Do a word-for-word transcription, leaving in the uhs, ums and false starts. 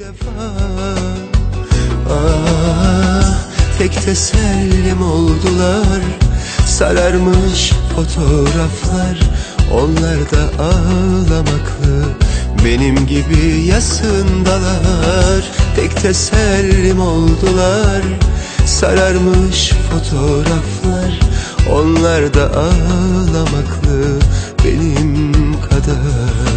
defa. Ah, tek tesellim oldular. Sararmış fotoğraflar, onlar da ağlamaklı, benim gibi yasındalar. Tek tesellim oldular. Sararmış fotoğraflar, onlar da ağlamaklı, benim kadar.